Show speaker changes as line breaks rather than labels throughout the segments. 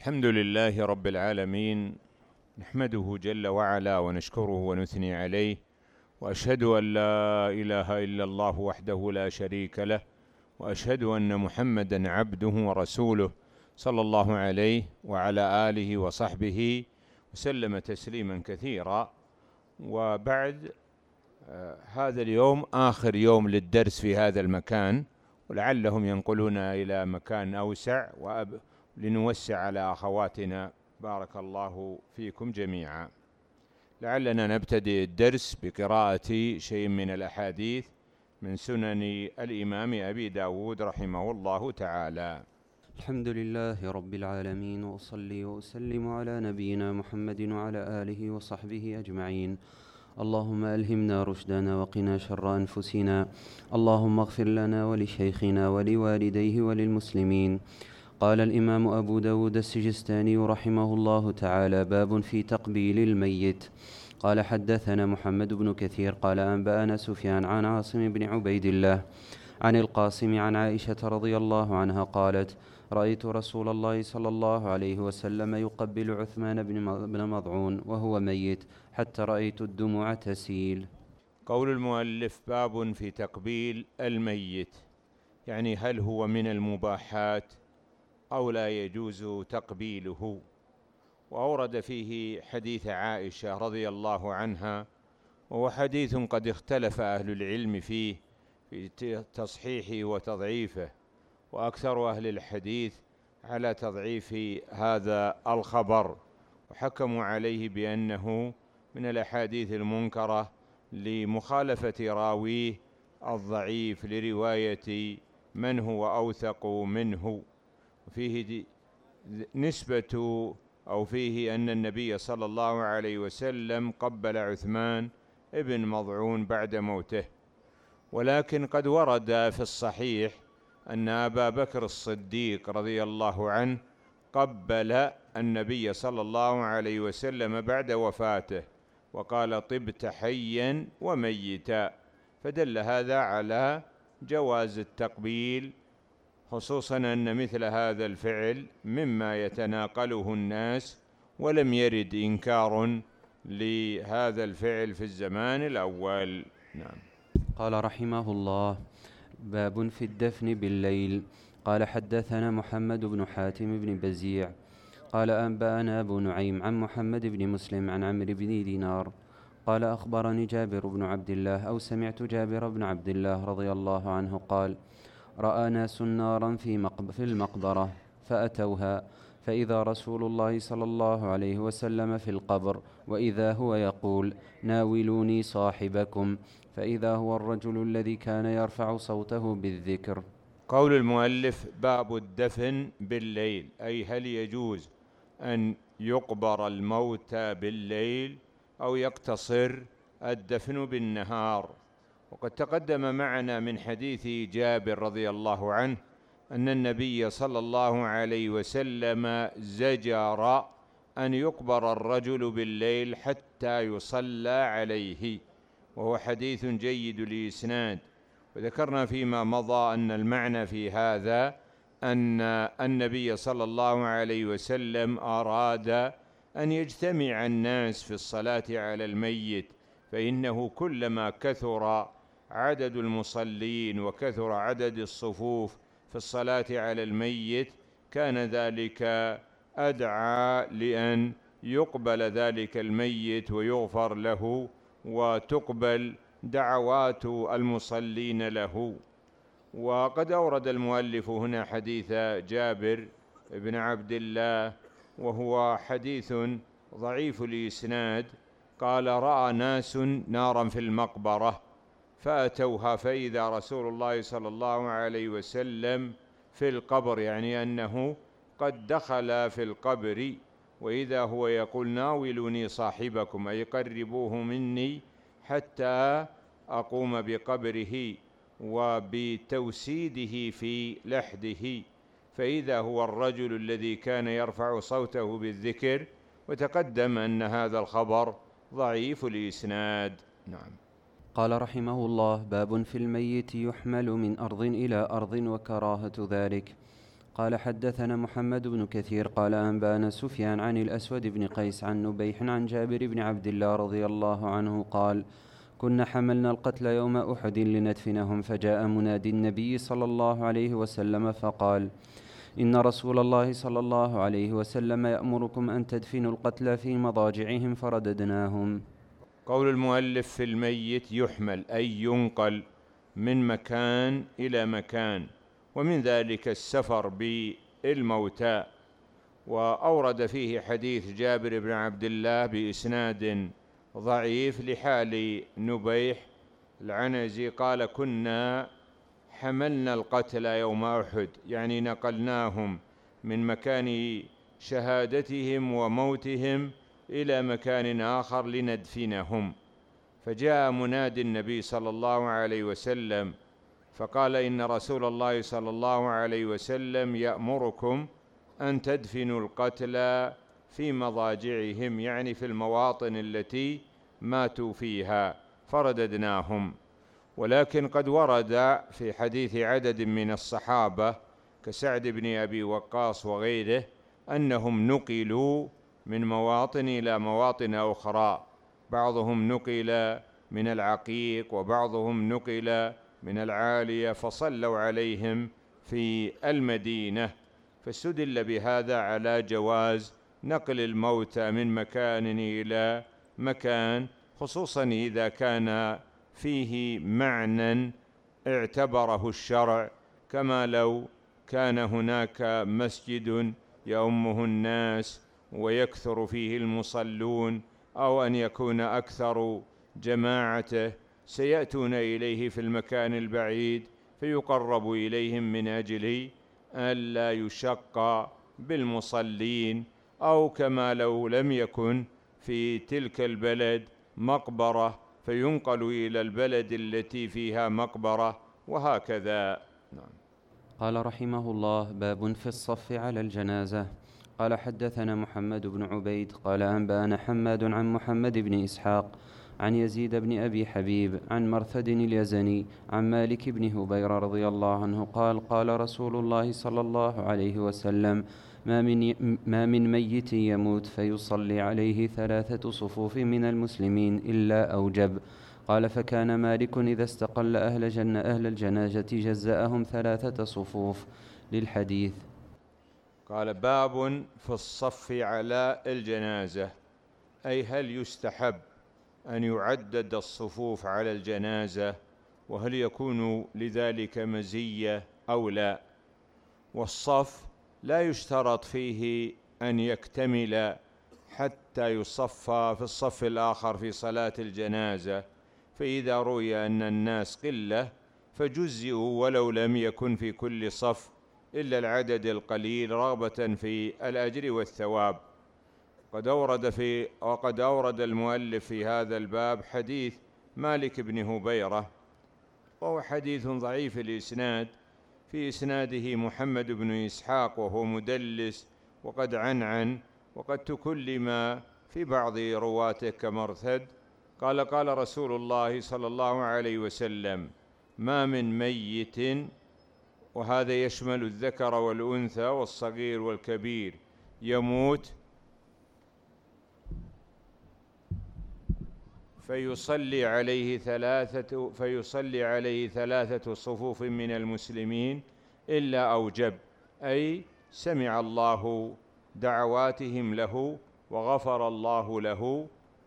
الحمد لله رب العالمين، نحمده جل وعلا ونشكره ونثني عليه، وأشهد أن لا إله إلا الله وحده لا شريك له، وأشهد أن محمدا عبده ورسوله صلى الله عليه وعلى آله وصحبه وسلم تسليما كثيرا. وبعد، هذا اليوم آخر يوم للدرس في هذا المكان، ولعلهم ينقلون إلى مكان أوسع لنوسع على أخواتنا. بارك الله فيكم جميعا. لعلنا نبتدئ الدرس بقراءة شيء من الأحاديث من سنن الإمام أبي داود رحمه الله تعالى.
الحمد لله رب العالمين، وأصلي وأسلم على نبينا محمد وعلى آله وصحبه أجمعين. اللهم ألهمنا رشدنا وقنا شر أنفسنا. اللهم اغفر لنا ولشيخنا ولوالديه وللمسلمين. قال الإمام أبو داود السجستاني رحمه الله تعالى: باب في تقبيل الميت. قال: حدثنا محمد بن كثير قال: أنبأنا سفيان عن عاصم بن عبيد الله عن القاسم عن عائشة رضي الله عنها قالت: رأيت رسول الله صلى الله عليه وسلم يقبل عثمان بن مضعون وهو ميت حتى رأيت الدموع تسيل.
قول المؤلف: باب في تقبيل الميت، يعني هل هو من المباحات أو لا يجوز تقبيله؟ وأورد فيه حديث عائشة رضي الله عنها، وهو حديث قد اختلف أهل العلم فيه في تصحيحه وتضعيفه، وأكثر أهل الحديث على تضعيف هذا الخبر، وحكموا عليه بأنه من الأحاديث المنكرة لمخالفة راويه الضعيف لرواية من هو أوثق منه. وفيه نسبة أو فيه أن النبي صلى الله عليه وسلم قبل عثمان ابن مضعون بعد موته. ولكن قد ورد في الصحيح أن أبا بكر الصديق رضي الله عنه قبل النبي صلى الله عليه وسلم بعد وفاته، وقال: طبت حيا وميتا. فدل هذا على جواز التقبيل، خصوصا أن مثل هذا الفعل مما يتناقله الناس، ولم يرد إنكار لهذا الفعل في الزمان الأول. نعم.
قال رحمه الله: باب في الدفن بالليل. قال: حدثنا محمد بن حاتم بن بزيع قال: أنبأنا أبو نعيم عن محمد بن مسلم عن عمرو بن دينار قال: أخبرني جابر بن عبد الله أو سمعت جابر بن عبد الله رضي الله عنه قال: رأى ناس نارا في المقبرة فأتوها، فإذا رسول الله صلى الله عليه وسلم في القبر، وإذا هو يقول: ناولوني صاحبكم، فإذا هو الرجل الذي كان يرفع صوته بالذكر.
قول المؤلف: باب الدفن بالليل، أي هل يجوز أن يقبر الموتى بالليل أو يقتصر الدفن بالنهار؟ وقد تقدم معنا من حديث جابر رضي الله عنه أن النبي صلى الله عليه وسلم زجر أن يقبر الرجل بالليل حتى يصلى عليه، وهو حديث جيد الإسناد. وذكرنا فيما مضى أن المعنى في هذا أن النبي صلى الله عليه وسلم أراد أن يجتمع الناس في الصلاة على الميت، فإنه كلما كثر عدد المصلين وكثر عدد الصفوف في الصلاة على الميت كان ذلك أدعى لأن يقبل ذلك الميت ويغفر له وتقبل دعوات المصلين له. وقد أورد المؤلف هنا حديث جابر بن عبد الله، وهو حديث ضعيف الإسناد. قال: رأى ناس نارا في المقبرة فأتوها، فإذا رسول الله صلى الله عليه وسلم في القبر، يعني أنه قد دخل في القبر، وإذا هو يقول: ناولوني صاحبكم، أي قربوه مني حتى أقوم بقبره وبتوسيده في لحده، فإذا هو الرجل الذي كان يرفع صوته بالذكر. وتقدم أن هذا الخبر ضعيف الإسناد. نعم.
قال رحمه الله: باب في الميت يحمل من أرض إلى أرض وكراهة ذلك. قال حدثنا محمد بن كثير قال أنبانا سفيان عن الأسود بن قيس عن نبيح عن جابر بن عبد الله رضي الله عنه قال كنا حملنا القتل يوم أحد لندفنهم فجاء منادي النبي صلى الله عليه وسلم فقال إن رسول الله صلى الله عليه وسلم يأمركم أن تدفنوا القتلى في مضاجعهم فرددناهم.
قول المؤلف في الميت يحمل أي ينقل من مكان إلى مكان، ومن ذلك السفر بالموتى. وأورد فيه حديث جابر بن عبد الله بإسناد ضعيف لحال نبيح العنزي قال كنا حملنا القتلى يوم أحد، يعني نقلناهم من مكان شهادتهم وموتهم إلى مكان آخر لندفنهم. فجاء منادي النبي صلى الله عليه وسلم فقال إن رسول الله صلى الله عليه وسلم يأمركم أن تدفنوا القتلى في مضاجعهم، يعني في المواطن التي ماتوا فيها، فرددناهم. ولكن قد ورد في حديث عدد من الصحابة كسعد بن أبي وقاص وغيره أنهم نقلوا من مواطن إلى مواطن أخرى، بعضهم نقل من العقيق وبعضهم نقل من العالية، فصلوا عليهم في المدينة. فاستدل بهذا على جواز نقل الموتى من مكان إلى مكان، خصوصا إذا كان فيه معنى اعتبره الشرع، كما لو كان هناك مسجد يؤمه الناس ويكثر فيه المصلون، أو أن يكون أكثر جماعته سيأتون إليه في المكان البعيد فيقرب إليهم من أجل ألا يشق بالمصلين، أو كما لو لم يكن في تلك البلد مقبرة فينقل إلى البلد التي فيها مقبرة، وهكذا. نعم.
قال رحمه الله باب في الصف على الجنازة. قال حدثنا محمد بن عبيد قال أنبأنا حماد عن محمد بن إسحاق عن يزيد بن أبي حبيب عن مرثد اليزني عن مالك بن هبيرة رضي الله عنه قال قال رسول الله صلى الله عليه وسلم ما من ميت يموت فيصلي عليه 3 صفوف من المسلمين إلا أوجب. قال فكان مالك إذا استقل أهل الجنازة جزأهم 3 صفوف للحديث.
قال باب في الصف على الجنازة، أي هل يستحب أن يعدد الصفوف على الجنازة، وهل يكون لذلك مزية أو لا؟ والصف لا يشترط فيه أن يكتمل حتى يصفى في الصف الآخر في صلاة الجنازة، فإذا روي أن الناس قلة فجزئوا ولو لم يكن في كل صف إلا العدد القليل رغبة في الأجر والثواب. وقد أورد المؤلف في هذا الباب حديث مالك بن هبيرة، وهو حديث ضعيف الإسناد، في إسناده محمد بن إسحاق وهو مدلس وقد عنعن، وقد تكلم في بعض رواته كمرثد. قال رسول الله صلى الله عليه وسلم ما من ميت، وهذا يشمل الذكر والأنثى والصغير والكبير، يموت فيصلي عليه 3 صفوف من المسلمين إلا أوجب، أي سمع الله دعواتهم له وغفر الله له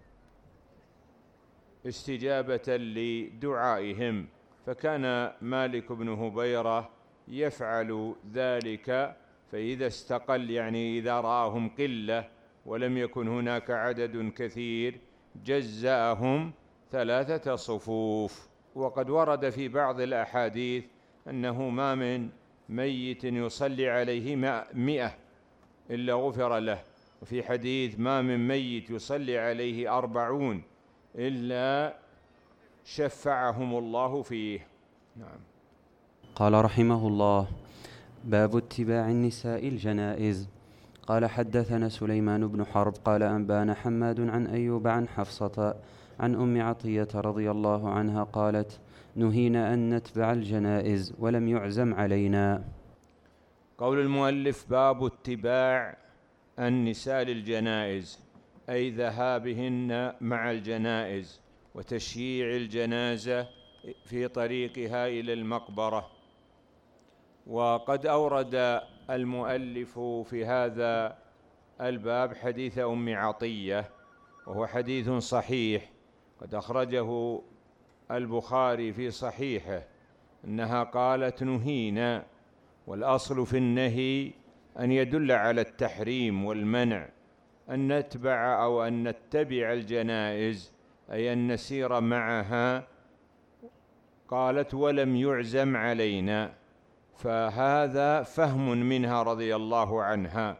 استجابة لدعائهم. فكان مالك بن هبيرة يفعل ذلك، فإذا استقل يعني إذا رآهم قلة ولم يكن هناك عدد كثير جزأهم 3 صفوف. وقد ورد في بعض الأحاديث أنه ما من ميت يصلي عليه 100 إلا غفر له، وفي حديث ما من ميت يصلي عليه 40 إلا شفعهم الله فيه. نعم.
قال رحمه الله باب اتباع النساء الجنائز. قال حدثنا سليمان بن حرب قال أنبانا حماد عن أيوب عن حفصة عن أم عطية رضي الله عنها قالت نهينا أن نتبع الجنائز ولم يعزم علينا.
قول المؤلف: باب اتباع النساء للجنائز، أي ذهابهن مع الجنائز وتشييع الجنازة في طريقها إلى المقبرة. وقد أورد المؤلف في هذا الباب حديث أم عطية، وهو حديث صحيح قد أخرجه البخاري في صحيحه، أنها قالت: نهينا، والأصل في النهي أن يدل على التحريم والمنع، أن نتبع أو أن نتبع الجنائز، أي أن نسير معها. قالت: ولم يعزم علينا، فهذا فهم منها رضي الله عنها.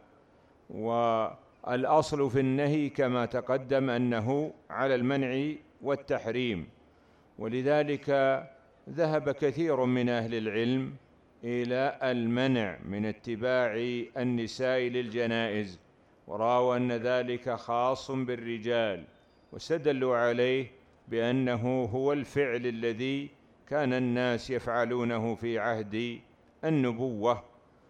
والأصل في النهي كما تقدم أنه على المنع والتحريم، ولذلك ذهب كثير من أهل العلم إلى المنع من اتباع النساء للجنائز، ورأوا أن ذلك خاص بالرجال، واستدلوا عليه بأنه هو الفعل الذي كان الناس يفعلونه في عهد النبوة،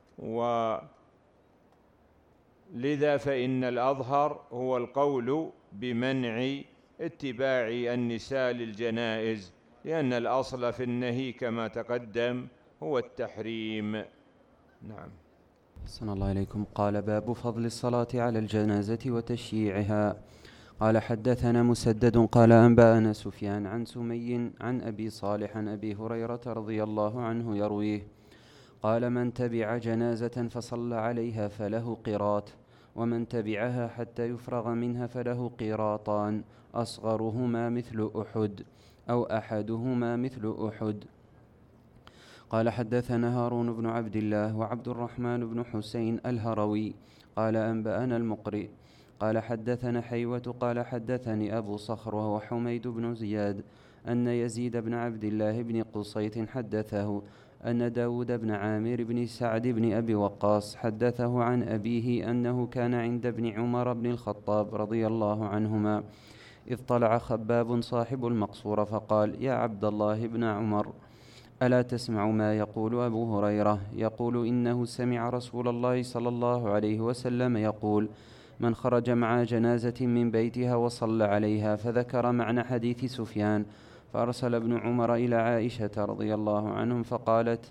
ولذا فإن الأظهر هو القول بمنع اتباع النساء للجنائز، لأن الأصل في النهي كما تقدم هو التحريم. نعم.
أحسن الله إليكم. قال: باب فضل الصلاة على الجنازة وتشييعها. قال: حدثنا مسدد قال: أنبأنا سفيان عن سمي عن أبي صالح عن أبي هريرة رضي الله عنه يرويه قال: من تبع جنازة فصلى عليها فله قيراط، ومن تبعها حتى يفرغ منها فله قيراطان، أصغرهما مثل أحد أو أحدهما مثل أحد. قال: حدثنا هارون بن عبد الله وعبد الرحمن بن حسين الهروي قال: أنبأنا المقرئ قال: حدثنا حيوة قال: حدثني أبو صخر وهو حميد بن زياد أن يزيد بن عبد الله بن قصيت حدثه أن داود بن عامر بن سعد بن أبي وقاص حدثه عن أبيه أنه كان عند ابن عمر بن الخطاب رضي الله عنهما، إذ طلع خباب صاحب المقصورة فقال: يا عبد الله بن عمر، ألا تسمع ما يقول أبو هريرة؟ يقول: إنه سمع رسول الله صلى الله عليه وسلم يقول: من خرج مع جنازة من بيتها وصلى عليها. فذكر معنى حديث سفيان، فأرسل ابن عمر إلى عائشة رضي الله عنهم فقالت: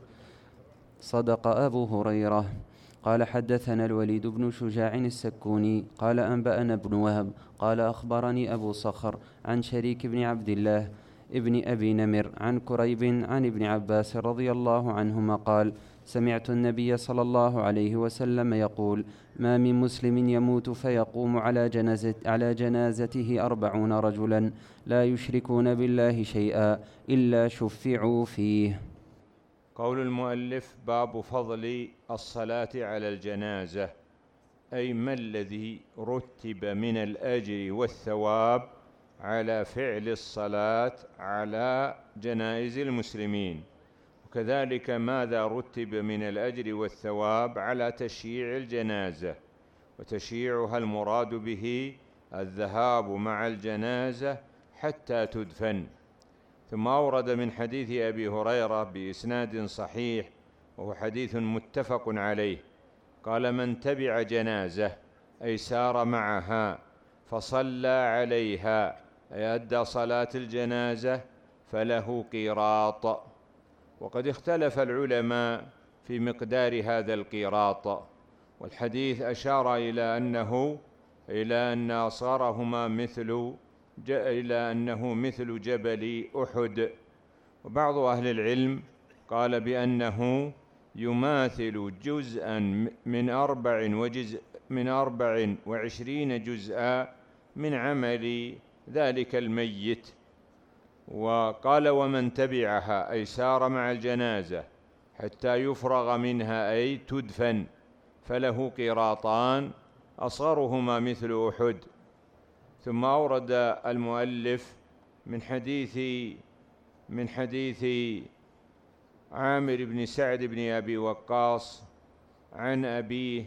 صدق أبو هريرة. قال: حدثنا الوليد بن شجاع السكوني قال: أنبأنا ابن وهب قال: أخبرني أبو صخر عن شريك بن عبد الله ابن أبي نمر عن كريب عن ابن عباس رضي الله عنهما قال: سمعت النبي صلى الله عليه وسلم يقول: ما من مسلم يموت فيقوم على جنازته 40 رجلا لا يشركون بالله شيئا إلا شفعوا فيه.
قول المؤلف: باب فضل الصلاة على الجنازة، أي ما الذي رتب من الأجر والثواب على فعل الصلاة على جنائز المسلمين، وكذلك ماذا رتب من الأجر والثواب على تشييع الجنازة. وتشييعها المراد به الذهاب مع الجنازة حتى تدفن. ثم أورد من حديث أبي هريرة بإسناد صحيح، وهو حديث متفق عليه، قال: من تبع جنازة، أي سار معها، فصلى عليها، أي أدى صلاة الجنازة، فله قيراط. وقد اختلف العلماء في مقدار هذا القيراط، والحديث أشار إلى أن أصغرهما إلى أنه مثل جبل أحد. وبعض أهل العلم قال بأنه يماثل جزءا من 24 جزءا من عمل ذلك الميت. وقال: ومن تبعها، أي سار مع الجنازة حتى يفرغ منها، أي تدفن، فله قيراطان، أصغرهما مثل أحد. ثم أورد المؤلف من حديث عامر بن سعد بن أبي وقاص عن أبيه،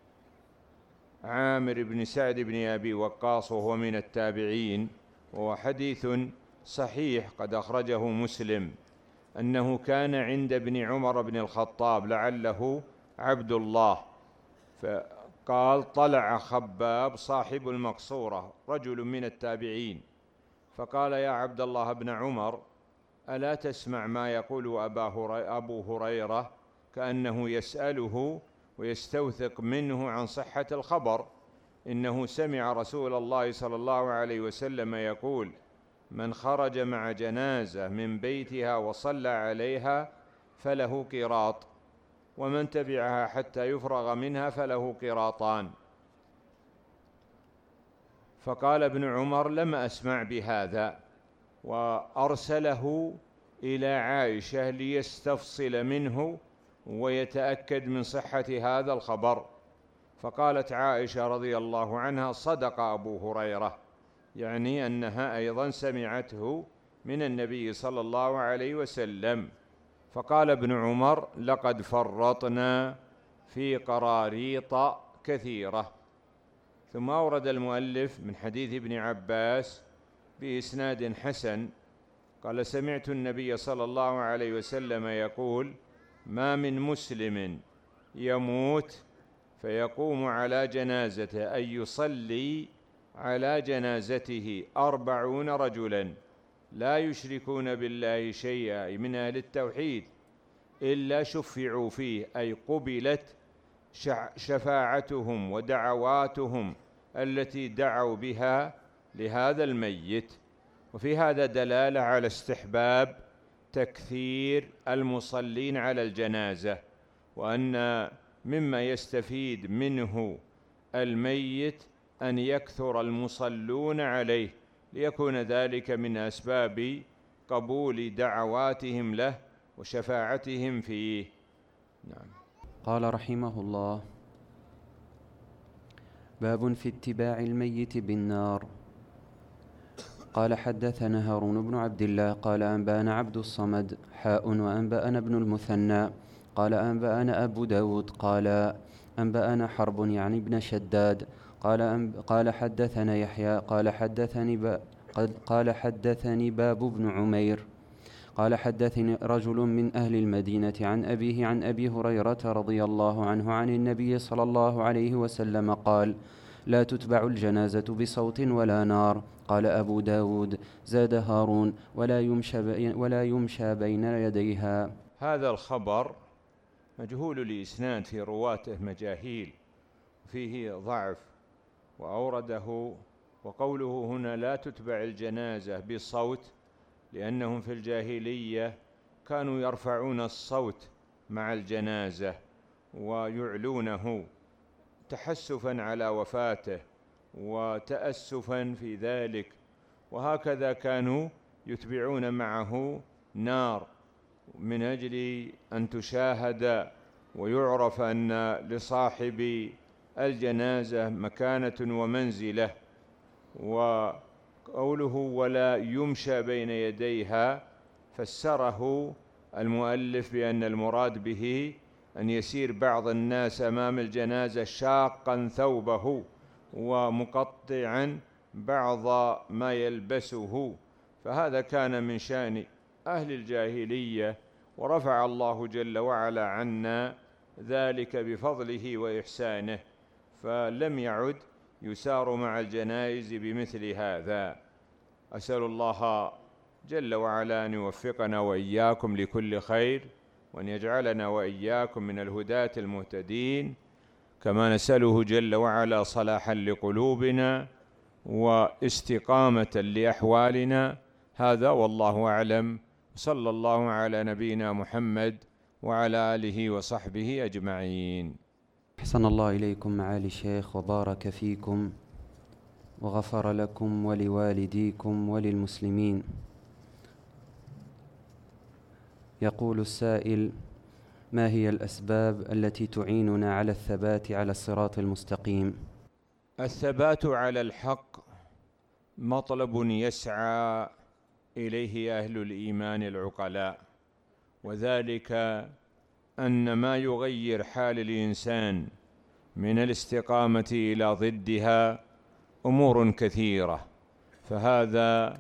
عامر بن سعد بن أبي وقاص وهو من التابعين، وهو حديث صحيح قد أخرجه مسلم، أنه كان عند ابن عمر بن الخطاب، لعله عبد الله، فقال: طلع خباب صاحب المقصورة رجل من التابعين، فقال: يا عبد الله بن عمر، ألا تسمع ما يقول أبو هريرة؟ كأنه يسأله ويستوثق منه عن صحة الخبر. إنه سمع رسول الله صلى الله عليه وسلم يقول: من خرج مع جنازة من بيتها وصلى عليها فله قيراط، ومن تبعها حتى يفرغ منها فله قيراطان. فقال ابن عمر: لم أسمع بهذا، وأرسله إلى عائشة ليستفصل منه ويتأكد من صحة هذا الخبر. فقالت عائشة رضي الله عنها: صدق أبو هريرة، يعني أنها أيضا سمعته من النبي صلى الله عليه وسلم. فقال ابن عمر: لقد فرطنا في قراريط كثيرة. ثم أورد المؤلف من حديث ابن عباس بإسناد حسن قال: سمعت النبي صلى الله عليه وسلم يقول: ما من مسلم يموت فيقوم على جنازته أن يصلي على جنازته 40 رجلا لا يشركون بالله شيئا من أهل التوحيد إلا شفعوا فيه، أي قبلت شفاعتهم ودعواتهم التي دعوا بها لهذا الميت. وفي هذا دلالة على استحباب تكثير المصلين على الجنازة، وأن مما يستفيد منه الميت أن يكثر المصلون عليه، ليكون ذلك من أسباب قبول دعواتهم له وشفاعتهم فيه. نعم.
قال رحمه الله: باب في اتباع الميت بالنار. قال: حدثنا هارون بن عبد الله قال: أنبأنا عبد الصمد وأنبأنا ابن المثنى قال: أنبأنا أبو داود قال: أنبأنا حرب يعني ابن شداد قال: حدثنا يحيى قال: حدثني باب بن عمير قال: حدثني رجل من أهل المدينة عن أبيه عن أبي هريرة رضي الله عنه عن النبي صلى الله عليه وسلم قال: لا تتبع الجنازة بصوت ولا نار. قال أبو داود: زاد هارون: ولا يمشى بين يديها.
هذا الخبر مجهول الإسناد، في رواته مجاهيل، فيه ضعف، وأورده. وقوله هنا لا تتبع الجنازة بصوت، لأنهم في الجاهلية كانوا يرفعون الصوت مع الجنازة ويعلونه تحسفا على وفاته وتأسفا في ذلك، وهكذا كانوا يتبعون معه نار من أجل أن تشاهد ويعرف أن لصاحب الجنازة مكانة ومنزلة. وقوله ولا يمشى بين يديها فسره المؤلف بأن المراد به أن يسير بعض الناس أمام الجنازة شاقا ثوبه ومقطعا بعض ما يلبسه، فهذا كان من شأن أهل الجاهلية، ورفع الله جل وعلا عنا ذلك بفضله وإحسانه، فلم يعد يسار مع الجنائز بمثل هذا. أسأل الله جل وعلا أن يوفقنا وإياكم لكل خير، وأن يجعلنا وإياكم من الهداة المهتدين، كما نسأله جل وعلا صلاحا لقلوبنا واستقامة لأحوالنا. هذا والله أعلم، صلى الله على نبينا محمد وعلى آله وصحبه أجمعين.
أحسن الله إليكم معالي الشيخ وبارك فيكم وغفر لكم ولوالديكم وللمسلمين. يقول السائل: ما هي الأسباب التي تعيننا على الثبات على الصراط المستقيم؟
الثبات على الحق مطلب يسعى إليه أهل الإيمان العقلاء، وذلك أن ما يغير حال الإنسان من الاستقامة إلى ضدها أمور كثيرة، فهذا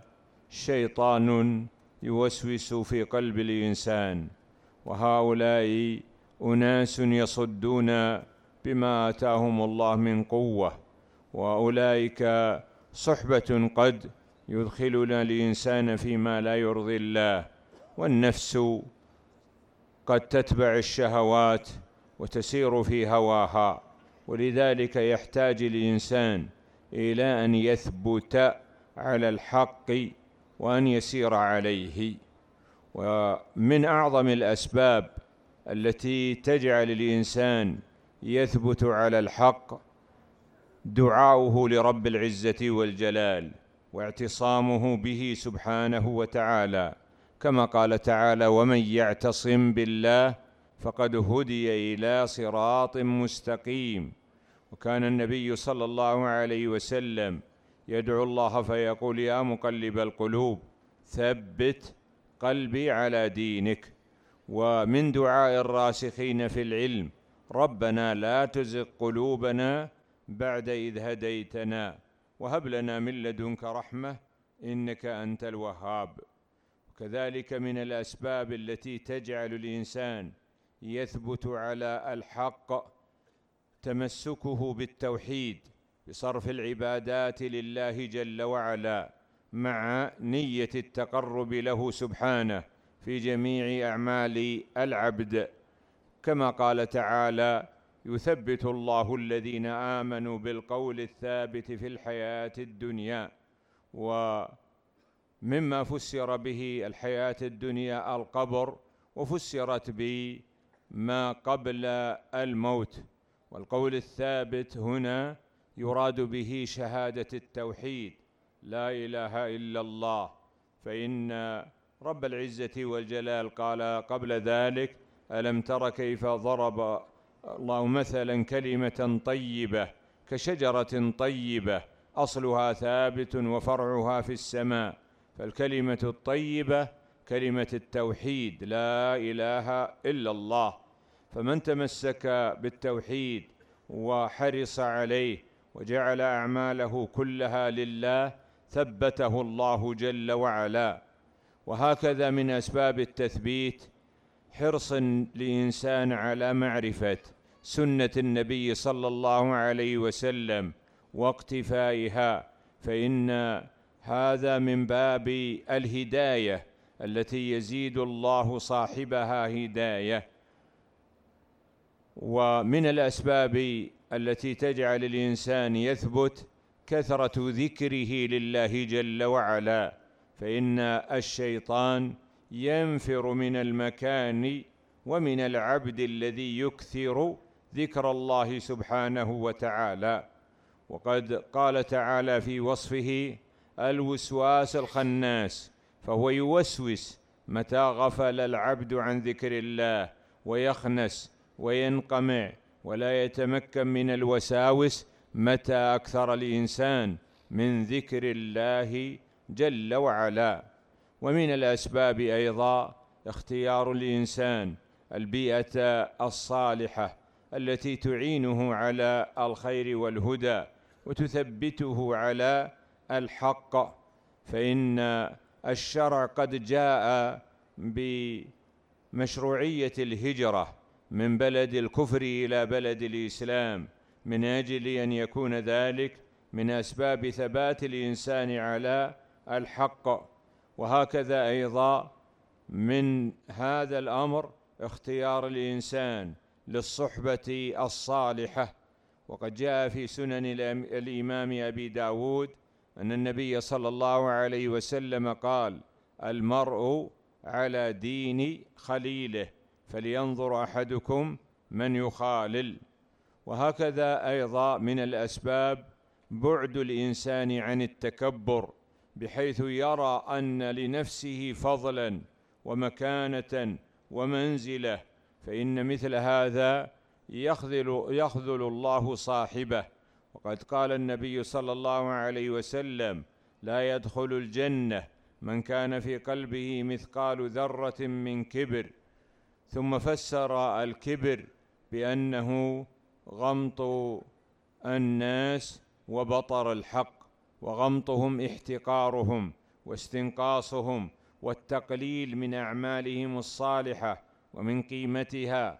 شيطان يوسوس في قلب الإنسان، وهؤلاء أناس يصدون بما آتاهم الله من قوة، وأولئك صحبة قد يدخلنا الإنسان فيما لا يرضي الله. والنفس قد تتبع الشهوات وتسير في هواها، ولذلك يحتاج الإنسان إلى أن يثبت على الحق وأن يسير عليه. ومن أعظم الأسباب التي تجعل الإنسان يثبت على الحق دعاؤه لرب العزة والجلال واعتصامه به سبحانه وتعالى، كما قال تعالى: ومن يعتصم بالله فقد هدي إلى صراط مستقيم. وكان النبي صلى الله عليه وسلم يدعو الله فيقول: يا مقلب القلوب ثبت قلبي على دينك. ومن دعاء الراسخين في العلم: ربنا لا تزغ قلوبنا بعد إذ هديتنا وهب لنا من لدنك رحمة إنك أنت الوهاب. كذلك من الأسباب التي تجعل الإنسان يثبت على الحق تمسكه بالتوحيد بصرف العبادات لله جل وعلا مع نية التقرب له سبحانه في جميع أعمال العبد، كما قال تعالى: يثبت الله الذين آمنوا بالقول الثابت في الحياة الدنيا. ومما فسر به الحياة الدنيا القبر، وفسرت بما قبل الموت. والقول الثابت هنا يراد به شهادة التوحيد: لا إله إلا الله. فإن رب العزة والجلال قال قبل ذلك: ألم تر كيف ضرب الله مثلا كلمة طيبة كشجرة طيبة أصلها ثابت وفرعها في السماء. فالكلمة الطيبة كلمة التوحيد: لا إله إلا الله. فمن تمسك بالتوحيد وحرص عليه وجعل أعماله كلها لله ثبته الله جل وعلا. وهكذا من أسباب التثبيت حرص الإنسان على معرفة سنة النبي صلى الله عليه وسلم واقتفائها، فإن هذا من باب الهداية التي يزيد الله صاحبها هداية. ومن الأسباب التي تجعل الإنسان يثبت كثرة ذكره لله جل وعلا، فإن الشيطان ينفر من المكان ومن العبد الذي يكثر ذكر الله سبحانه وتعالى. وقد قال تعالى في وصفه: الوسواس الخناس، فهو يوسوس متى غفل العبد عن ذكر الله ويخنس وينقمع، ولا يتمكن من الوساوس متى أكثر الإنسان من ذكر الله جل وعلا. ومن الأسباب أيضا اختيار الإنسان البيئة الصالحة التي تعينه على الخير والهدى وتثبته على الحق، فإن الشرع قد جاء بمشروعية الهجرة من بلد الكفر إلى بلد الإسلام من أجل أن يكون ذلك من أسباب ثبات الإنسان على الحق. وهكذا أيضا من هذا الأمر اختيار الإنسان للصحبة الصالحة. وقد جاء في سنن الإمام أبي داود أن النبي صلى الله عليه وسلم قال: المرء على دين خليله فلينظر أحدكم من يخالل. وهكذا أيضا من الأسباب بعد الإنسان عن التكبر، بحيث يرى أن لنفسه فضلا ومكانة ومنزلة، فإن مثل هذا يخذل الله صاحبه. وقد قال النبي صلى الله عليه وسلم: لا يدخل الجنة من كان في قلبه مثقال ذرة من كبر. ثم فسر الكبر بأنه غمط الناس وبطر الحق، وغمطهم احتقارهم واستنقاصهم والتقليل من أعمالهم الصالحة ومن قيمتها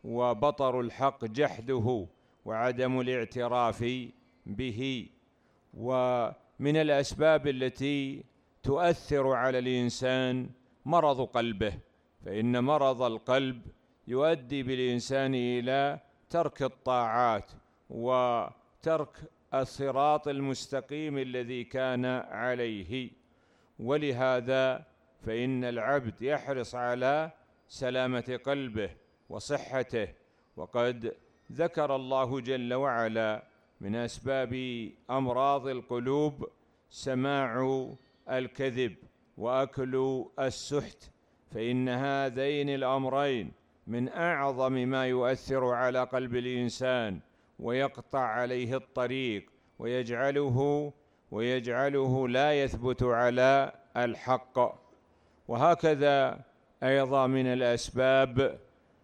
وبطر الحق جحده وعدم الاعتراف به. ومن الأسباب التي تؤثر على الإنسان مرض قلبه، فإن مرض القلب يؤدي بالإنسان إلى ترك الطاعات وترك الصراط المستقيم الذي كان عليه. ولهذا فإن العبد يحرص على سلامة قلبه وصحته. وقد ذكر الله جل وعلا من أسباب أمراض القلوب سماع الكذب وأكل السحت، فإن هذين الأمرين من أعظم ما يؤثر على قلب الإنسان ويقطع عليه الطريق ويجعله لا يثبت على الحق. وهكذا أيضا من الأسباب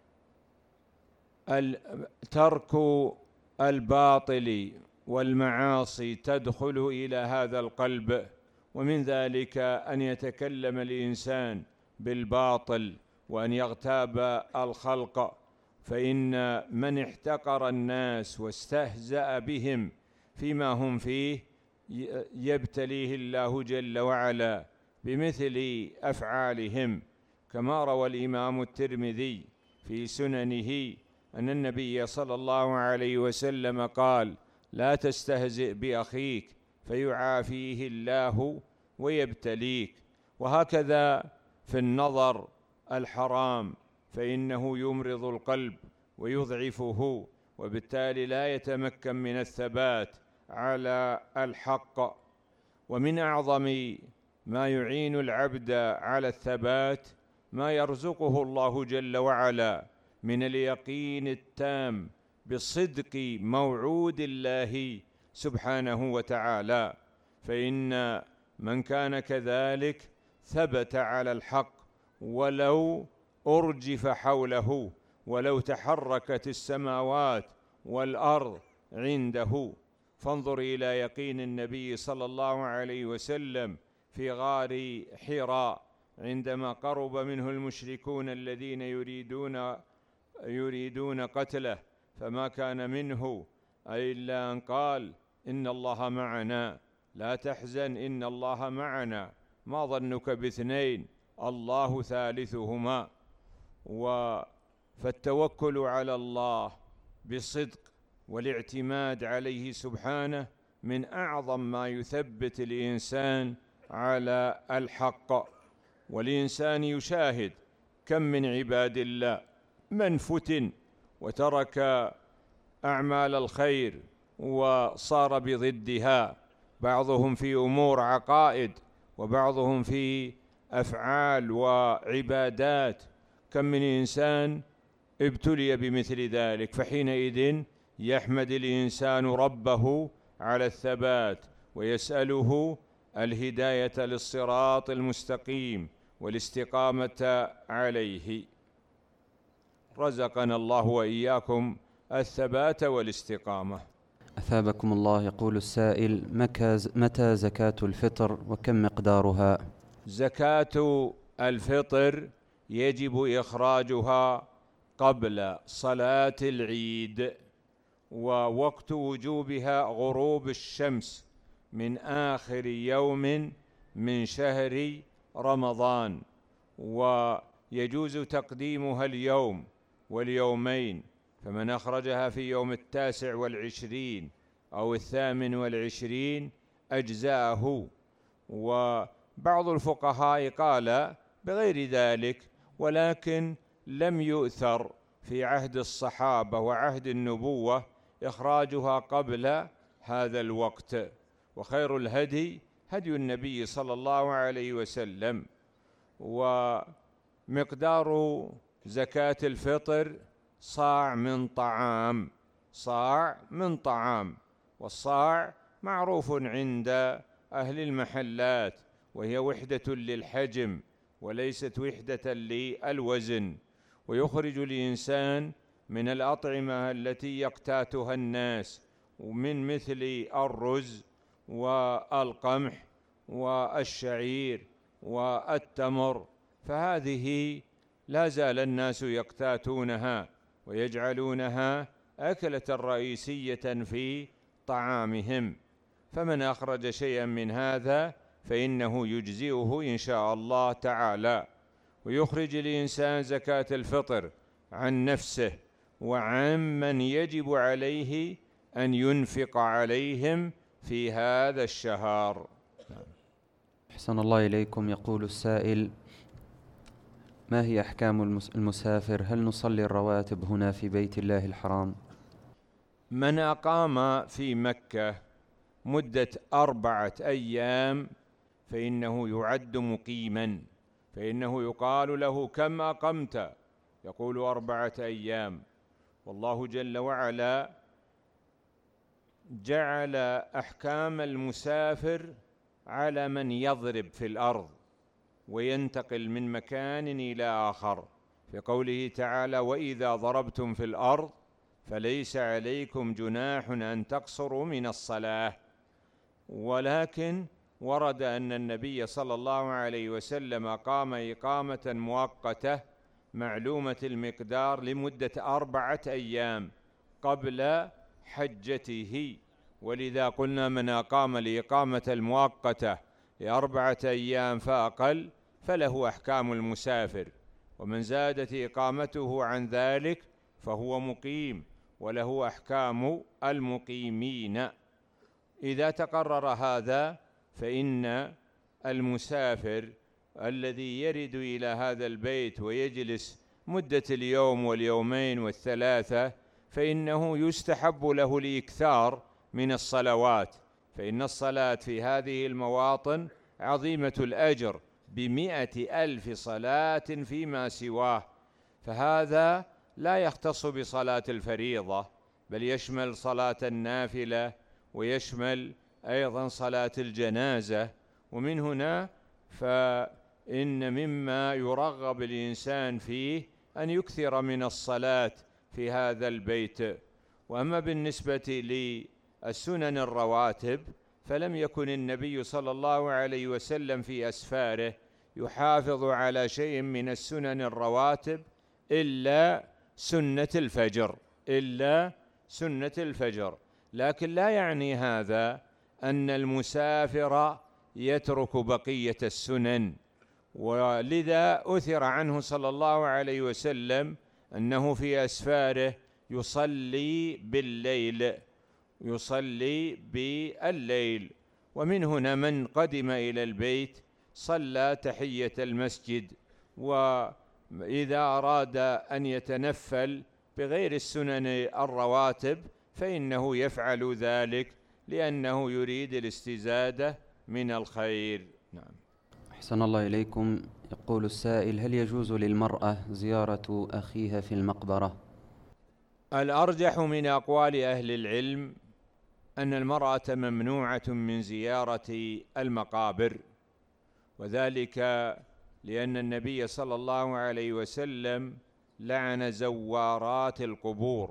ترك الباطل والمعاصي تدخل إلى هذا القلب، ومن ذلك أن يتكلم الإنسان بالباطل وأن يغتاب الخلق، فإن من احتقر الناس واستهزأ بهم فيما هم فيه يبتليه الله جل وعلا بمثل أفعالهم، كما روى الإمام الترمذي في سننه أن النبي صلى الله عليه وسلم قال: لا تستهزئ بأخيك فيعافيه الله ويبتليك. وهكذا في النظر الحرام، فإنه يمرض القلب ويضعفه، وبالتالي لا يتمكن من الثبات على الحق. ومن أعظم ما يعين العبد على الثبات ما يرزقه الله جل وعلا من اليقين التام بصدق موعود الله سبحانه وتعالى، فإن من كان كذلك ثبت على الحق ولو أرجف حوله، ولو تحركت السماوات والأرض عنده. فانظر إلى يقين النبي صلى الله عليه وسلم في غار حراء عندما قرب منه المشركون الذين يريدون قتله، فما كان منه إلا أن قال: إن الله معنا، لا تحزن إن الله معنا، ما ظنك باثنين الله ثالثهما. فالتوكل على الله بصدق والاعتماد عليه سبحانه من أعظم ما يثبت الإنسان على الحق. والإنسان يشاهد كم من عباد الله من فتن وترك أعمال الخير وصار بضدها، بعضهم في أمور عقائد وبعضهم في أفعال وعبادات. كم من إنسان ابتلي بمثل ذلك، فحينئذ يحمد الإنسان ربه على الثبات ويسأله الهداية للصراط المستقيم والاستقامة عليه. رزقنا الله وإياكم الثبات والاستقامة.
أثابكم الله. يقول السائل: متى زكاة الفطر وكم مقدارها؟
زكاة الفطر يجب إخراجها قبل صلاة العيد، ووقت وجوبها غروب الشمس من آخر يوم من شهر رمضان، ويجوز تقديمها اليوم واليومين، فمن أخرجها في يوم 29 أو 28 أجزاءه. وبعض الفقهاء قال بغير ذلك، ولكن لم يؤثر في عهد الصحابة وعهد النبوة إخراجها قبل هذا الوقت. وخير الهدي هدي النبي صلى الله عليه وسلم. ومقدار زكاة الفطر صاع من طعام، والصاع معروف عند أهل المحلات، وهي وحدة للحجم وليست وحدة للوزن. ويخرج الإنسان من الأطعمة التي يقتاتها الناس، ومن مثل الرز والقمح والشعير والتمر، فهذه لا زال الناس يقتاتونها، ويجعلونها أكلة رئيسية في طعامهم. فمن أخرج شيئا من هذا فإنه يجزئه إن شاء الله تعالى. ويخرج الإنسان زكاة الفطر عن نفسه وعن من يجب عليه أن ينفق عليهم في هذا الشهر.
أحسن الله إليكم. يقول السائل: ما هي أحكام المسافر؟ هل نصلي الرواتب هنا في بيت الله الحرام؟
من أقام في مكة مدة 4 أيام فإنه يعد مقيما، فإنه يقال له: كم أقمت؟ يقول: 4 أيام. والله جل وعلا جعل أحكام المسافر على من يضرب في الأرض وينتقل من مكان إلى آخر، في قوله تعالى: وإذا ضربتم في الأرض فليس عليكم جناح أن تقصروا من الصلاة. ولكن ورد أن النبي صلى الله عليه وسلم قام إقامة مؤقتة معلومة المقدار لمدة 4 أيام قبل حجته، ولذا قلنا: من أقام الإقامة المؤقتة ل4 أيام فأقل فله أحكام المسافر، ومن زادت إقامته عن ذلك فهو مقيم وله أحكام المقيمين. إذا تقرر هذا فإن المسافر الذي يرد إلى هذا البيت ويجلس مدة اليوم واليومين والثلاثة فإنه يستحب له الإكثار من الصلوات، فإن الصلاة في هذه المواطن عظيمة الأجر ب100,000 صلاة فيما سواه. فهذا لا يختص بصلاة الفريضة، بل يشمل صلاة النافلة ويشمل أيضا صلاة الجنازة. ومن هنا فإن مما يرغب الإنسان فيه أن يكثر من الصلاة في هذا البيت. وأما بالنسبة للسنن الرواتب فلم يكن النبي صلى الله عليه وسلم في أسفاره يحافظ على شيء من السنن الرواتب إلا سنة الفجر. لكن لا يعني هذا أن المسافر يترك بقية السنن، ولذا أثر عنه صلى الله عليه وسلم أنه في أسفاره يصلي بالليل. ومن هنا من قدم إلى البيت صلى تحية المسجد، وإذا أراد أن يتنفل بغير السنن الرواتب فإنه يفعل ذلك لأنه يريد الاستزادة من الخير. نعم.
أحسن الله إليكم. يقول السائل: هل يجوز للمرأة زيارة أخيها في المقبرة؟
الأرجح من أقوال أهل العلم أن المرأة ممنوعة من زيارة المقابر، وذلك لأن النبي صلى الله عليه وسلم لعن زوارات القبور،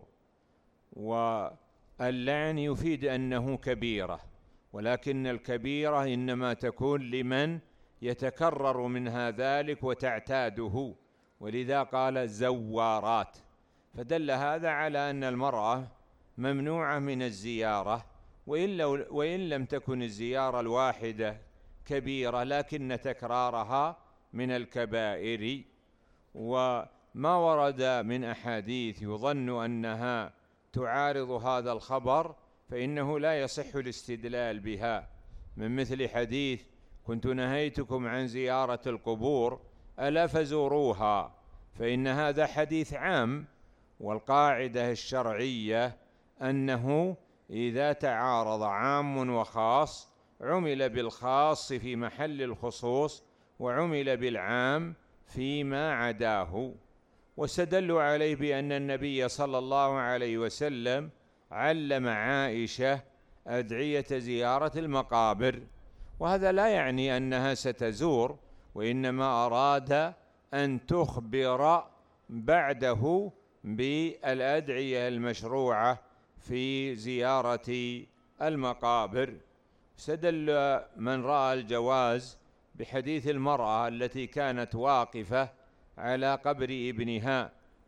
واللعن يفيد أنه كبيرة، ولكن الكبيرة إنما تكون لمن يتكرر منها ذلك وتعتاده، ولذا قال زوارات، فدل هذا على أن المرأة ممنوعة من الزيارة، وإن لم تكن الزيارة الواحدة كبيرة لكن تكرارها من الكبائر. وما ورد من أحاديث يظن أنها تعارض هذا الخبر فإنه لا يصح الاستدلال بها، من مثل حديث: كنت نهيتكم عن زيارة القبور ألا فزوروها، فإن هذا حديث عام، والقاعدة الشرعية أنه إذا تعارض عام وخاص عمل بالخاص في محل الخصوص وعمل بالعام فيما عداه. واستدلوا عليه بأن النبي صلى الله عليه وسلم علم عائشة أدعية زيارة المقابر، وهذا لا يعني أنها ستزور، وإنما أراد أن تخبر بعده بالأدعية المشروعة في زيارة المقابر. استدل من رأى الجواز بحديث المرأة التي كانت واقفة على قبر ابنها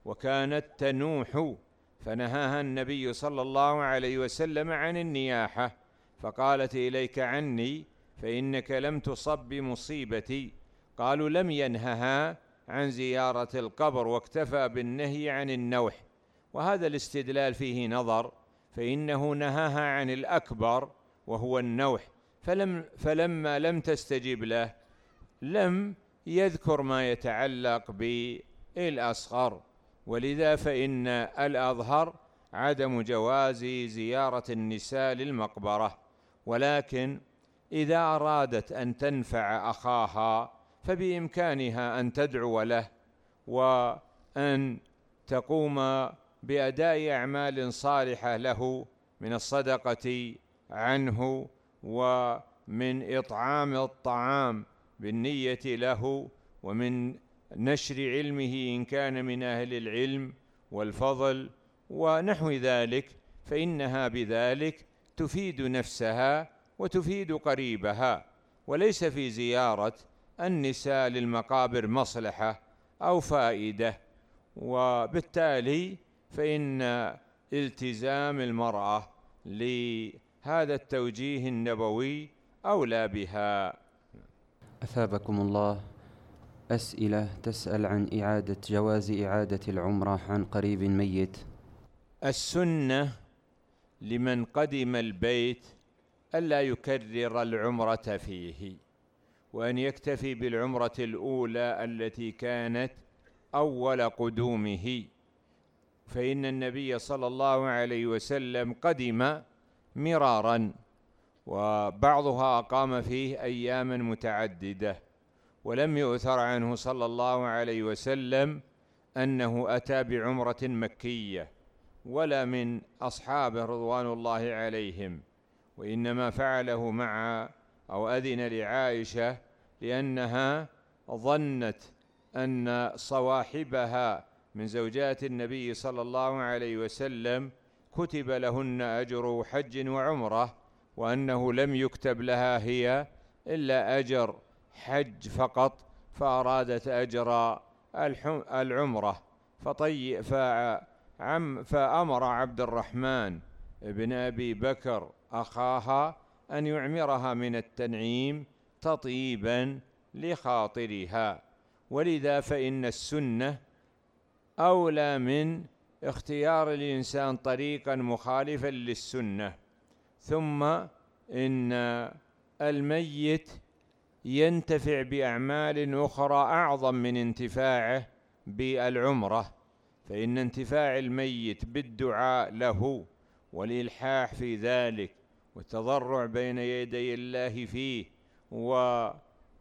وكانت تنوح، فنهاها النبي صلى الله عليه وسلم عن النياحة، فقالت: إليك عني فإنك لم تصب بمصيبتي. قالوا: لم ينهها عن زيارة القبر، واكتفى بالنهي عن النوح. وهذا الاستدلال فيه نظر، فإنه نهاها عن الأكبر وهو النوح، فلما لم تستجب له لم يذكر ما يتعلق بالأصغر، ولذا فإن الأظهر عدم جواز زيارة النساء للمقبرة. ولكن إذا أرادت أن تنفع أخاها فبإمكانها أن تدعو له، وأن تقوم بأداء أعمال صالحة له من الصدقة عنه، ومن إطعام الطعام بالنية له، ومن نشر علمه إن كان من أهل العلم والفضل ونحو ذلك، فإنها بذلك تفيد نفسها وتفيد قريبها، وليس في زيارة النساء للمقابر مصلحة أو فائدة. وبالتالي فإن التزام المرأة لهذا التوجيه النبوي أولى بها.
أثابكم الله. أسئلة تسأل عن جواز إعادة العمرة عن قريب ميت.
السنة لمن قدم البيت ألا يكرر العمرة فيه، وأن يكتفي بالعمرة الأولى التي كانت أول قدومه، فإن النبي صلى الله عليه وسلم قدم مرارا، وبعضها أقام فيه أياما متعددة، ولم يؤثر عنه صلى الله عليه وسلم أنه أتى بعمرة مكية ولا من أصحابه رضوان الله عليهم، وإنما فعله أو أذن لعائشة لأنها ظنت أن صواحبها من زوجات النبي صلى الله عليه وسلم كتب لهن أجر حج وعمرة، وأنه لم يكتب لها هي إلا أجر حج فقط، فأرادت أجر العمرة، فأمر عبد الرحمن بن أبي بكر أخاها أن يعمرها من التنعيم تطيبا لخاطرها. ولذا فإن السنة أولى من اختيار الإنسان طريقا مخالفا للسنة. ثم إن الميت ينتفع بأعمال أخرى أعظم من انتفاعه بالعمرة، فإن انتفاع الميت بالدعاء له والإلحاح في ذلك والتضرع بين يدي الله فيه وسؤال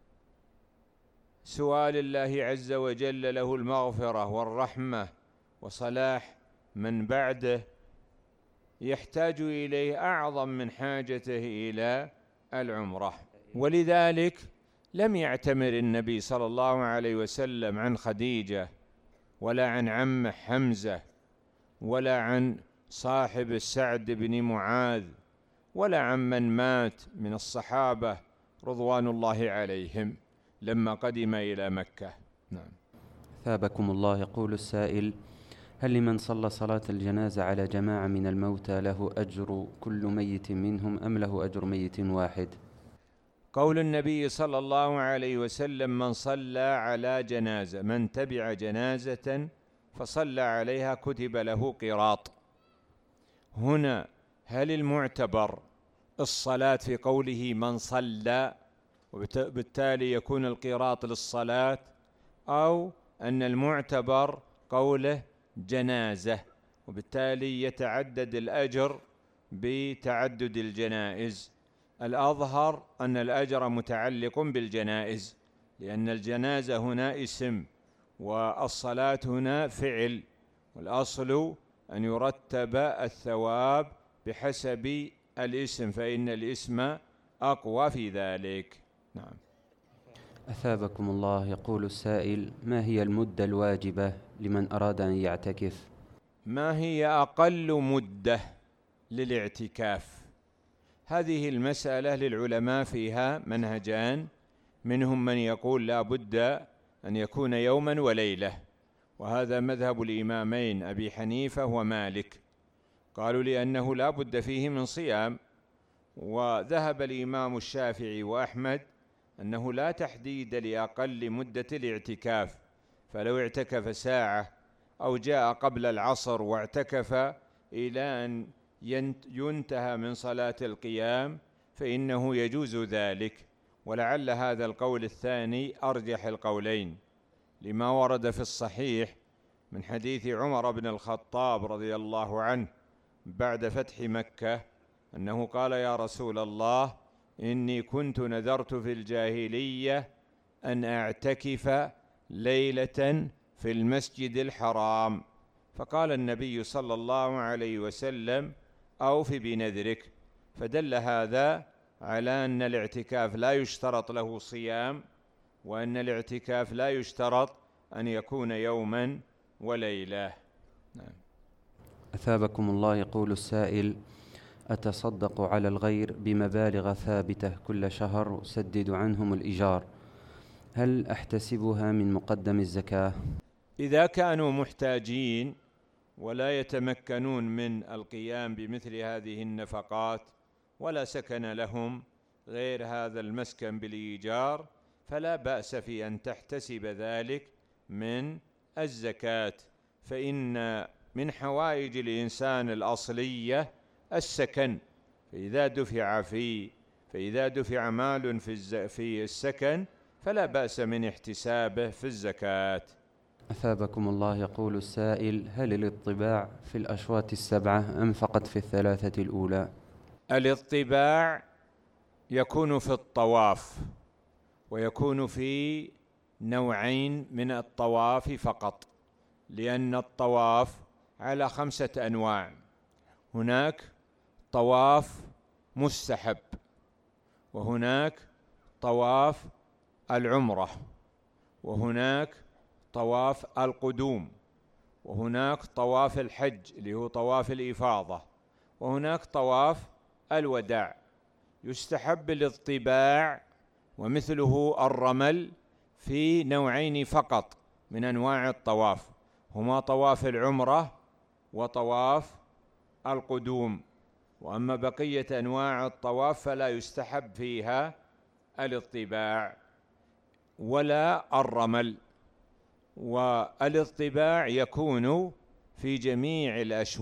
الله عز وجل له المغفرة والرحمة وصلاح من بعده يحتاج إليه أعظم من حاجته إلى العمرة. ولذلك لم يعتمر النبي صلى الله عليه وسلم عن خديجة ولا عن عمه حمزة ولا عن صاحب السعد بن معاذ ولا عن من مات من الصحابة رضوان الله عليهم لما قدم إلى مكة. نعم.
ثابكم الله. يقول السائل: هل لمن صلى صلاة الجنازة على جماعة من الموتى له أجر كل ميت منهم أم له أجر ميت واحد؟
قول النبي صلى الله عليه وسلم: من صلى على جنازة، من تبع جنازة فصلى عليها كتب له قيراط. هنا هل المعتبر الصلاة في قوله من صلى وبالتالي يكون القيراط للصلاة، أو أن المعتبر قوله جنازة وبالتالي يتعدد الأجر بتعدد الجنائز؟ الأظهر أن الأجر متعلق بالجنائز، لأن الجنازة هنا اسم والصلاة هنا فعل، والأصل أن يرتب الثواب بحسب الاسم، فإن الاسم أقوى في ذلك. نعم.
أثابكم الله. يقول السائل: ما هي المدة الواجبة لمن أراد أن يعتكف؟
ما هي أقل مدة للاعتكاف؟ هذه المسألة للعلماء فيها منهجان، منهم من يقول لا بد أن يكون يوما وليلة، وهذا مذهب الإمامين أبي حنيفة ومالك، قالوا لأنه لا بد فيه من صيام. وذهب الإمام الشافعي وأحمد أنه لا تحديد لأقل مدة الاعتكاف، فلو اعتكف ساعة أو جاء قبل العصر واعتكف إلى أن ينتهى من صلاة القيام فإنه يجوز ذلك. ولعل هذا القول الثاني أرجح القولين، لما ورد في الصحيح من حديث عمر بن الخطاب رضي الله عنه بعد فتح مكة أنه قال: يا رسول الله، إني كنت نذرت في الجاهلية أن أعتكف ليلة في المسجد الحرام، فقال النبي صلى الله عليه وسلم: أوف بنذرك. فدل هذا على أن الاعتكاف لا يشترط له صيام، وأن الاعتكاف لا يشترط أن يكون يوما وليلة. نعم.
أثابكم الله. يقول السائل: أتصدق على الغير بمبالغ ثابتة كل شهر أسدد عنهم الإيجار، هل أحتسبها من مقدم الزكاة؟
إذا كانوا محتاجين ولا يتمكنون من القيام بمثل هذه النفقات ولا سكن لهم غير هذا المسكن بالإيجار، فلا بأس في أن تحتسب ذلك من الزكاة، فإن من حوائج الإنسان الأصلية السكن، فإذا دفع مال في السكن فلا بأس من احتسابه في الزكاة.
أثابكم الله. يقول السائل: هل الاطباع في الأشواط السبعة أم فقط في الثلاثة الأولى؟
الاطباع يكون في الطواف، ويكون في نوعين من الطواف فقط، لأن الطواف على 5 أنواع: هناك طواف مستحب، وهناك طواف العمرة، وهناك طواف القدوم، وهناك طواف الحج اللي هو طواف الإفاضة، وهناك طواف الوداع. يستحب الاطباع ومثله الرمل في نوعين فقط من أنواع الطواف، هما طواف العمرة وطواف القدوم. وأما بقية أنواع الطواف فلا يستحب فيها الاطباع ولا الرمل. والاطباع يكون في جميع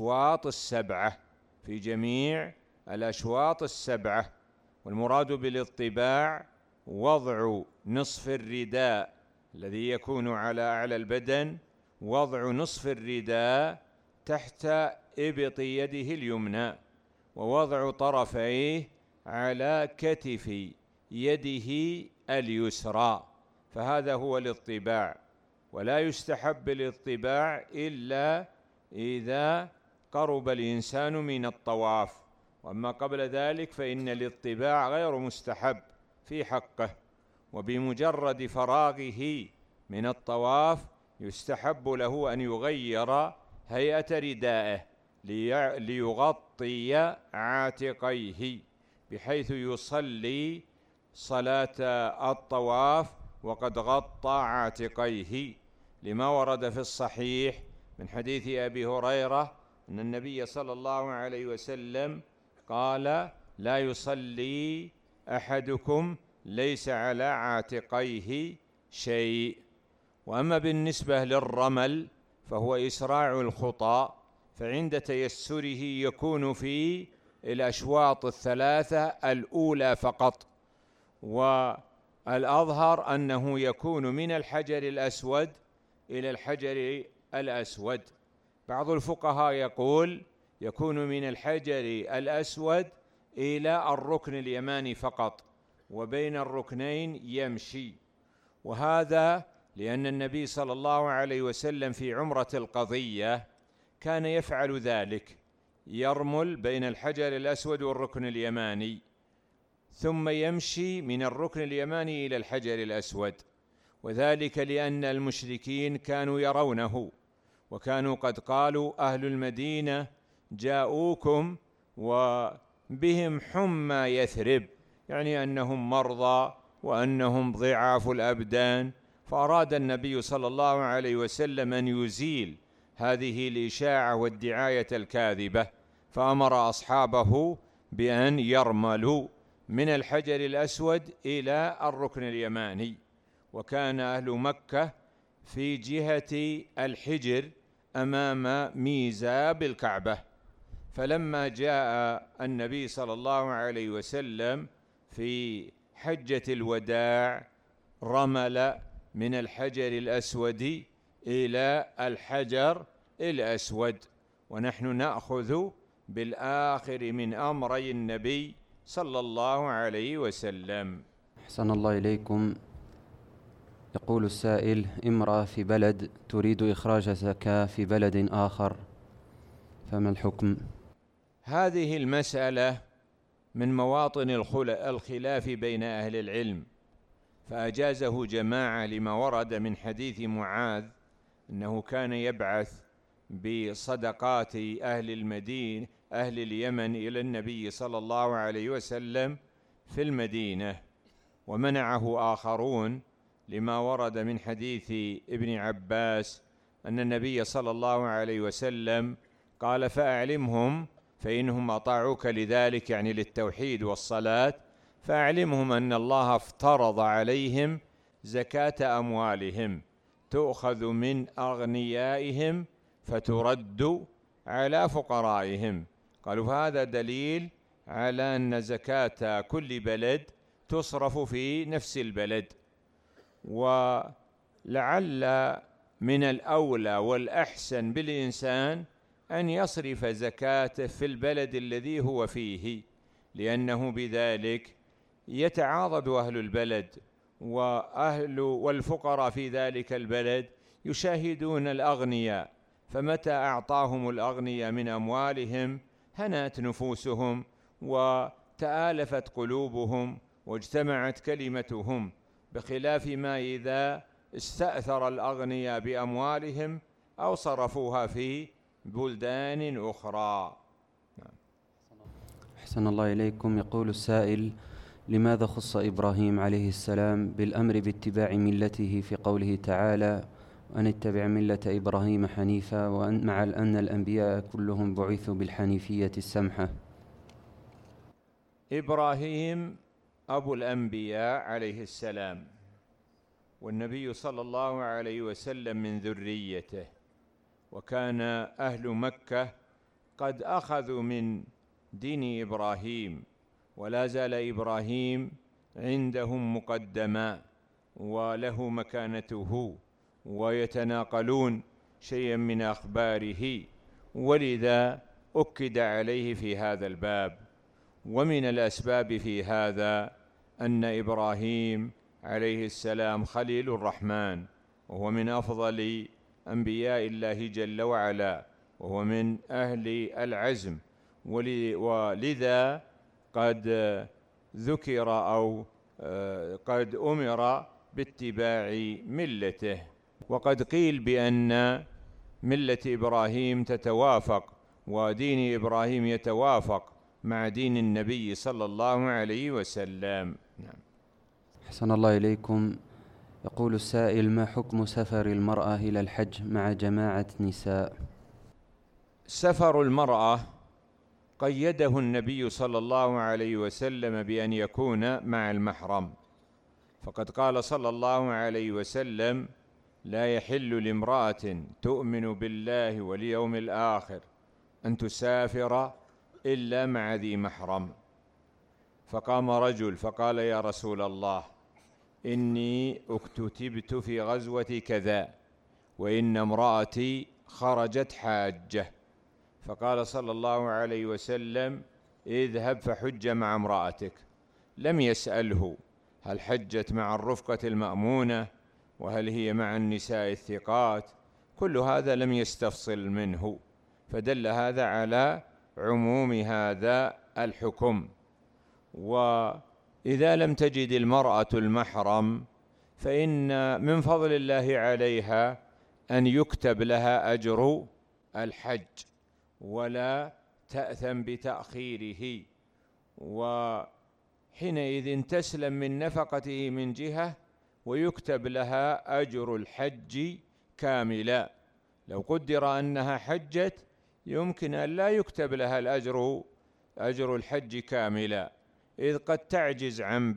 الأشواط السبعة، والمراد بالاطباع وضع نصف الرداء الذي يكون على أعلى البدن، وضع نصف الرداء تحت إبط يده اليمنى، ووضع طرفيه على كتف يده اليسرى، فهذا هو الاطباع. ولا يستحب الاطباع إلا إذا قرب الإنسان من الطواف، وأما قبل ذلك فإن الاطباع غير مستحب في حقه، وبمجرد فراغه من الطواف يستحب له أن يغير هيئة ردائه ليغطي عاتقيه، بحيث يصلي صلاة الطواف وقد غطى عاتقيه، لما ورد في الصحيح من حديث أبي هريرة أن النبي صلى الله عليه وسلم قال: لا يصلي أحدكم ليس على عاتقيه شيء. وأما بالنسبة للرمل فهو إسراع الخطى، فعند تيسره يكون في الأشواط الثلاثة الأولى فقط، والأظهر أنه يكون من الحجر الأسود إلى الحجر الأسود. بعض الفقهاء يقول يكون من الحجر الأسود إلى الركن اليماني فقط، وبين الركنين يمشي، وهذا لأن النبي صلى الله عليه وسلم في عمرة القضية كان يفعل ذلك، يرمل بين الحجر الأسود والركن اليماني، ثم يمشي من الركن اليماني إلى الحجر الأسود، وذلك لأن المشركين كانوا يرونه، وكانوا قد قالوا: أهل المدينة جاءوكم وبهم حمى يثرب، يعني أنهم مرضى وأنهم ضعاف الأبدان فأراد النبي صلى الله عليه وسلم أن يزيل هذه الإشاعة والدعاية الكاذبة، فأمر أصحابه بأن يرملوا من الحجر الأسود إلى الركن اليماني، وكان أهل مكة في جهة الحجر أمام ميزاب الكعبة. فلما جاء النبي صلى الله عليه وسلم في حجة الوداع رمل من الحجر الأسود إلى الحجر الأسود، ونحن نأخذ بالآخر من أمري النبي صلى الله عليه وسلم.
أحسن الله إليكم. يقول السائل: امرأة في بلد تريد إخراج زكاة في بلد آخر، فما الحكم؟
هذه المسألة من مواطن الخلاف بين أهل العلم، فأجازه جماعة لما ورد من حديث معاذ أنه كان يبعث بصدقات أهل المدينة أهل اليمن إلى النبي صلى الله عليه وسلم في المدينة، ومنعه آخرون لما ورد من حديث ابن عباس أن النبي صلى الله عليه وسلم قال: فأعلمهم فإنهم أطاعوك لذلك، يعني للتوحيد والصلاة، فأعلمهم أن الله افترض عليهم زكاة أموالهم تؤخذ من أغنيائهم فترد على فقرائهم. قالوا: فهذا دليل على أن زكاة كل بلد تصرف في نفس البلد، ولعل من الأولى والأحسن بالإنسان أن يصرف زكاته في البلد الذي هو فيه، لأنه بذلك يتعاضد أهل البلد والفقراء في ذلك البلد يشاهدون الأغنياء، فمتى أعطاهم الأغنياء من أموالهم هنأت نفوسهم وتآلفت قلوبهم واجتمعت كلمتهم، بخلاف ما إذا استأثر الأغنياء بأموالهم أو صرفوها في بلدان أخرى.
أحسن الله إليكم. يقول السائل: لماذا خص إبراهيم عليه السلام بالأمر باتباع ملته في قوله تعالى: أن اتبع ملة إبراهيم حنيفا، مع أن الأنبياء كلهم بعثوا بالحنيفية السمحة؟
إبراهيم أبو الأنبياء عليه السلام، والنبي صلى الله عليه وسلم من ذريته، وكان أهل مكة قد أخذوا من دين إبراهيم، ولا زال إبراهيم عندهم مقدما وله مكانته، ويتناقلون شيئا من أخباره، ولذا أكد عليه في هذا الباب. ومن الأسباب في هذا أن إبراهيم عليه السلام خليل الرحمن، وهو من أفضل أنبياء الله جل وعلا، وهو من أهل العزم، ولذا قد ذكر أو قد أمر باتباع ملته. وقد قيل بأن ملة إبراهيم تتوافق ودين إبراهيم يتوافق مع دين النبي صلى الله عليه وسلم. نعم.
أحسن الله إليكم. يقول السائل: ما حكم سفر المرأة إلى الحج مع جماعة نساء؟
سفر المرأة قيده النبي صلى الله عليه وسلم بأن يكون مع المحرم، فقد قال صلى الله عليه وسلم: لا يحل لامرأة تؤمن بالله واليوم الآخر أن تسافر إلا مع ذي محرم. فقام رجل فقال: يا رسول الله، إني اكتتبت في غزوة كذا، وإن امرأتي خرجت حاجة. فقال صلى الله عليه وسلم: اذهب فحج مع امرأتك. لم يسأله هل حجت مع الرفقة المأمونة وهل هي مع النساء الثقات، كل هذا لم يستفصل منه، فدل هذا على عموم هذا الحكم. وإذا لم تجد المرأة المحرم فإن من فضل الله عليها أن يكتب لها أجر الحج ولا تأثم بتأخيره، وحينئذ تسلم من نفقته من جهة ويكتب لها أجر الحج كاملا. لو قدر أنها حجت يمكن أن لا يكتب لها أجر الحج كاملا، إذ قد تعجز عن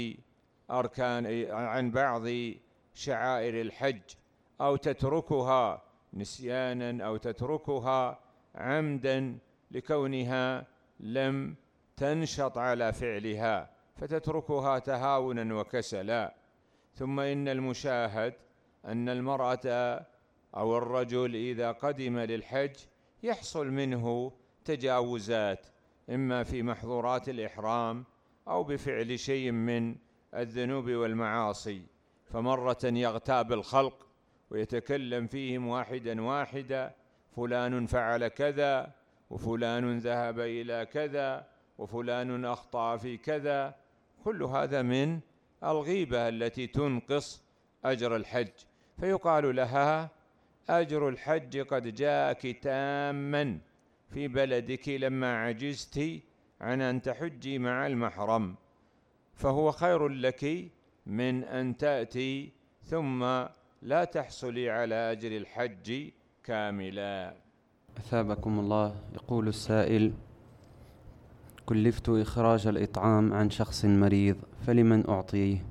بعض شعائر الحج، أو تتركها نسيانا، أو تتركها عمدا لكونها لم تنشط على فعلها، فتتركها تهاونا وكسلا. ثم إن المشاهد أن المرأة أو الرجل إذا قدم للحج يحصل منه تجاوزات، إما في محظورات الإحرام أو بفعل شيء من الذنوب والمعاصي، فمرة يغتاب الخلق ويتكلم فيهم واحدا واحدا: فلان فعل كذا، وفلان ذهب إلى كذا، وفلان أخطأ في كذا. كل هذا من الغيبة التي تنقص أجر الحج، فيقال لها: أجر الحج قد جاءك تاما في بلدك لما عجزت عن أن تحجي مع المحرم، فهو خير لك من أن تأتي ثم لا تحصلي على أجر الحج كاملا.
أثابكم الله. يقول السائل: كلفت إخراج الإطعام عن شخص مريض، فلمن أعطيه؟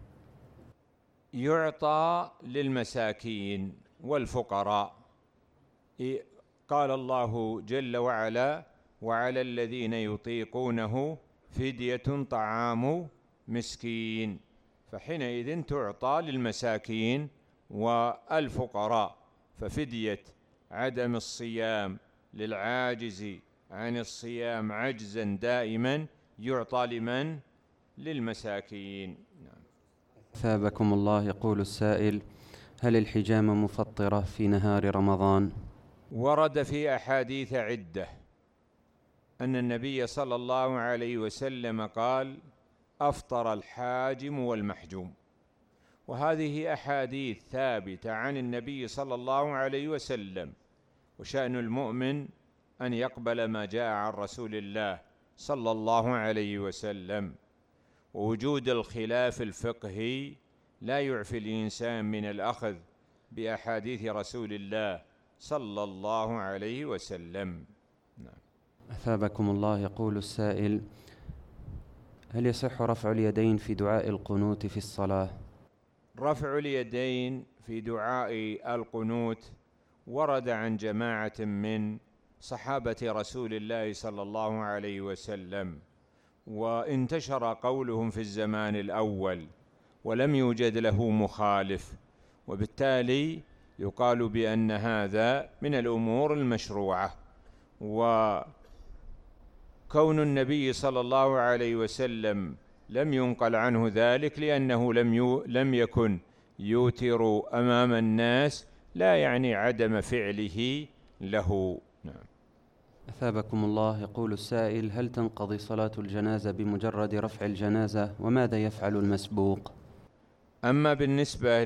يعطى للمساكين والفقراء. قال الله جل وعلا: وعلى الذين يطيقونه فدية طعام مسكين، فحينئذ تعطى للمساكين والفقراء. ففدية عدم الصيام للعاجز عن الصيام عجزا دائما يعطى لمن؟ للمساكين.
أثابكم الله. يقول السائل: هل الحجامة مفطرة في نهار رمضان؟
ورد في أحاديث عدة أن النبي صلى الله عليه وسلم قال: أفطر الحاجم والمحجوم. وهذه أحاديث ثابتة عن النبي صلى الله عليه وسلم، وشأن المؤمن أن يقبل ما جاء عن رسول الله صلى الله عليه وسلم. ووجود الخلاف الفقهي لا يعفي الإنسان من الأخذ بأحاديث رسول الله صلى الله عليه وسلم.
أثابكم الله. يقول السائل: هل يصح رفع اليدين في دعاء القنوت في الصلاة؟
رفع اليدين في دعاء القنوت ورد عن جماعة من صحابة رسول الله صلى الله عليه وسلم، وانتشر قولهم في الزمان الأول ولم يوجد له مخالف، وبالتالي يقال بأن هذا من الأمور المشروعة. وكون النبي صلى الله عليه وسلم لم ينقل عنه ذلك لأنه لم يكن يوتر أمام الناس لا يعني عدم فعله له. نعم.
أثابكم الله. يقول السائل: هل تنقضي صلاة الجنازة بمجرد رفع الجنازة؟ وماذا يفعل المسبوق؟
أما بالنسبة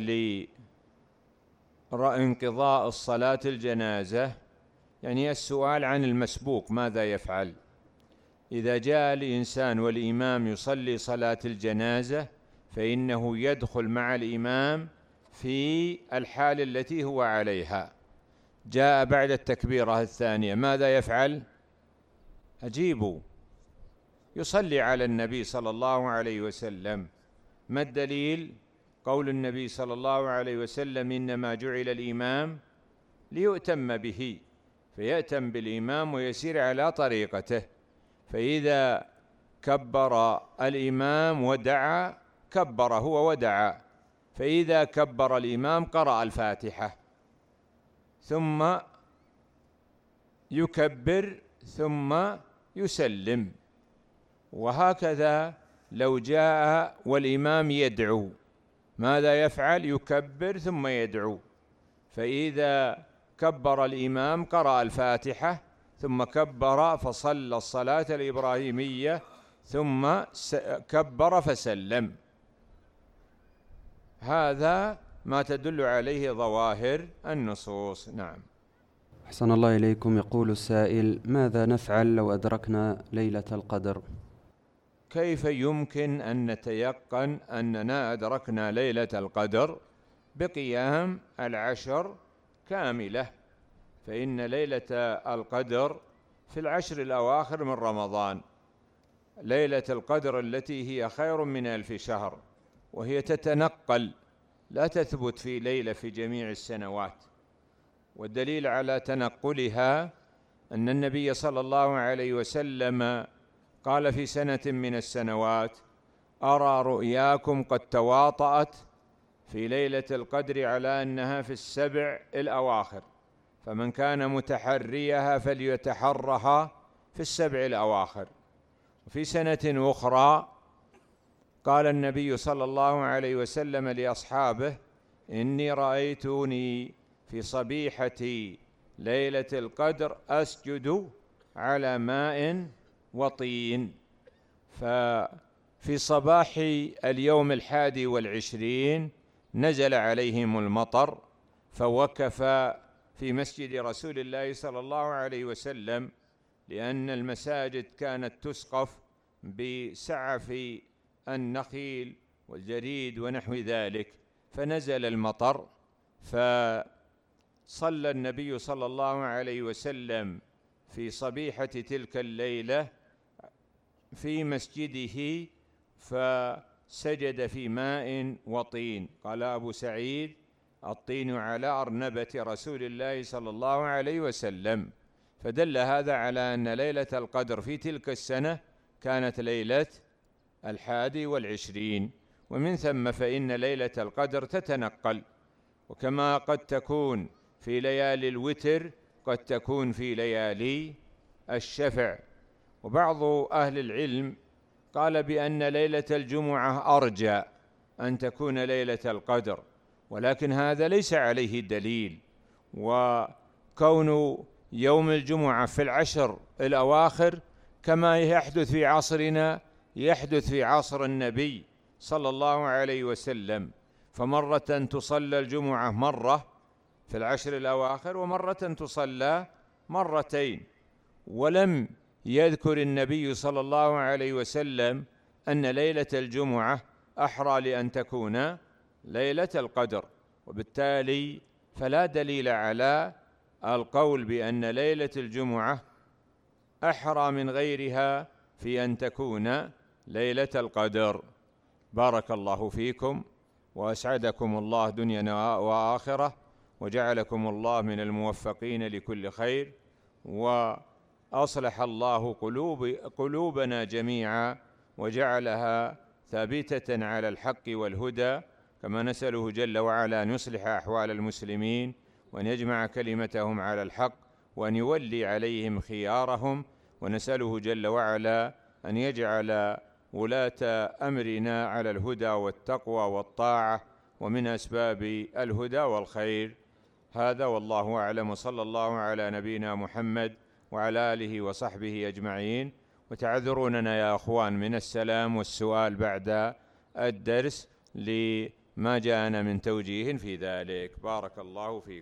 لانقضاء الصلاة الجنازة، يعني السؤال عن المسبوق ماذا يفعل؟ إذا جاء الإنسان والإمام يصلي صلاة الجنازة فإنه يدخل مع الإمام في الحال التي هو عليها. جاء بعد التكبيرة الثانية، ماذا يفعل؟ أجيبوا. يصلي على النبي صلى الله عليه وسلم. ما الدليل؟ قول النبي صلى الله عليه وسلم: إنما جعل الإمام ليؤتم به، فيأتم بالإمام ويسير على طريقته. فإذا كبر الإمام ودعا كبر هو ودعا، فإذا كبر الإمام قرأ الفاتحة ثم يكبر ثم يسلم. وهكذا لو جاء والإمام يدعو ماذا يفعل؟ يكبر ثم يدعو، فإذا كبر الإمام قرأ الفاتحة ثم كبر فصلى الصلاة الإبراهيمية ثم كبر فسلم. هذا ما تدل عليه ظواهر النصوص. نعم.
أحسن الله إليكم. يقول السائل: ماذا نفعل لو أدركنا ليلة القدر؟
كيف يمكن أن نتيقن أننا أدركنا ليلة القدر بقيام 10 كاملة؟ فإن ليلة القدر في 10 الأواخر من رمضان، ليلة القدر التي هي خير من 1000 شهر، وهي تتنقل، لا تثبت في ليلة في جميع السنوات. والدليل على تنقلها أن النبي صلى الله عليه وسلم قال في سنة من السنوات: أرى رؤياكم قد تواطأت في ليلة القدر على أنها في 7 الأواخر، فمن كان متحريها فليتحرها في 7 الأواخر. وفي سنة أخرى قال النبي صلى الله عليه وسلم لأصحابه: إني رأيتني في صبيحة ليلة القدر أسجد على ماء وطين. ففي صباح اليوم 21 نزل عليهم المطر، فوقف في مسجد رسول الله صلى الله عليه وسلم، لأن المساجد كانت تسقف بسعف النخيل والجريد ونحو ذلك، فنزل المطر، فصلى النبي صلى الله عليه وسلم في صبيحة تلك الليلة في مسجده، فسجد في ماء وطين. قال أبو سعيد: الطين على أرنبة رسول الله صلى الله عليه وسلم. فدل هذا على أن ليلة القدر في تلك السنة كانت ليلة 21، ومن ثم فإن ليلة القدر تتنقل، وكما قد تكون في ليالي الوتر قد تكون في ليالي الشفع. وبعض أهل العلم قال بأن ليلة الجمعة أرجى أن تكون ليلة القدر، ولكن هذا ليس عليه دليل. وكون يوم الجمعة في 10 الأواخر كما يحدث في عصرنا يحدث في عصر النبي صلى الله عليه وسلم، فمرة تصلى الجمعة مرة في 10 الأواخر، ومرة تصلى مرتين. ولم يذكر النبي صلى الله عليه وسلم أن ليلة الجمعة أحرى لأن تكون ليلة القدر، وبالتالي فلا دليل على القول بأن ليلة الجمعة أحرى من غيرها في أن تكون ليلة القدر. بارك الله فيكم، وأسعدكم الله دنيا وآخرة، وجعلكم الله من الموفقين لكل خير، وأصلح الله قلوبنا جميعا، وجعلها ثابتة على الحق والهدى، كما نسأله جل وعلا أن يصلح أحوال المسلمين، وأن يجمع كلمتهم على الحق، وأن يولي عليهم خيارهم. ونسأله جل وعلا أن يجعل ولاة أمرنا على الهدى والتقوى والطاعة، ومن أسباب الهدى والخير. هذا والله أعلم، وصلى الله على نبينا محمد وعلى آله وصحبه أجمعين. وتعذروننا يا أخوان من السلام والسؤال بعد الدرس لما جاءنا من توجيه في ذلك. بارك الله فيكم.